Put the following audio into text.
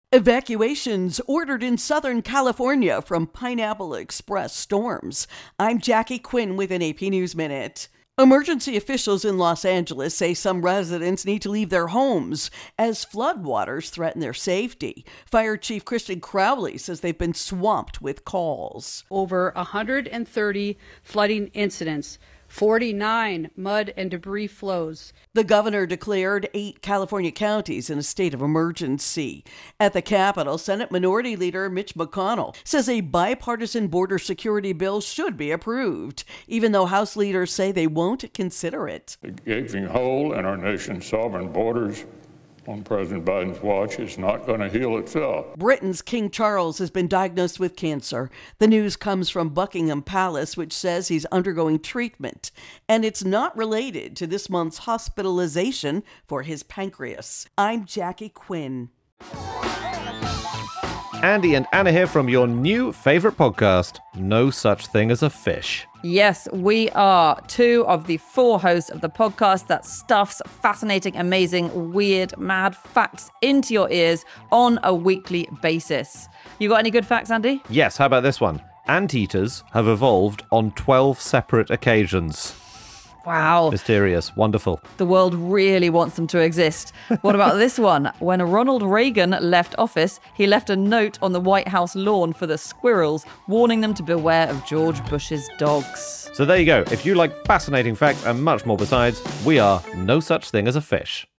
Evacuations ordered in Southern California from Pineapple Express storms. I'm Jackie Quinn with an AP News Minute. Emergency officials in Los Angeles say some residents need to leave their homes as floodwaters threaten their safety. Fire Chief Christian Crowley says they've been swamped with calls. Over 130 flooding incidents, 49 mud and debris flows. The governor declared 8 California counties in a state of emergency. At the Capitol, Senate Minority Leader Mitch McConnell says a bipartisan border security bill should be approved, even though House leaders say they won't consider it. The gaping hole in our nation's sovereign borders on President Biden's watch is not going to heal itself. Britain's King Charles has been diagnosed with cancer. The news comes from Buckingham Palace, which says he's undergoing treatment, and it's not related to this month's hospitalization for his pancreas. I'm Jackie Quinn. Andy and Anna here from your new favorite podcast, No Such Thing as a Fish. Yes, we are 2 of the 4 hosts of the podcast that stuffs fascinating, amazing, weird, mad facts into your ears on a weekly basis. You got any good facts, Andy? Yes, how about this one? Anteaters have evolved on 12 separate occasions. Wow. Mysterious. Wonderful. The world really wants them to exist. What about this one? When Ronald Reagan left office, he left a note on the White House lawn for the squirrels, warning them to beware of George Bush's dogs. So there you go. If you like fascinating facts and much more besides, we are No Such Thing as a Fish.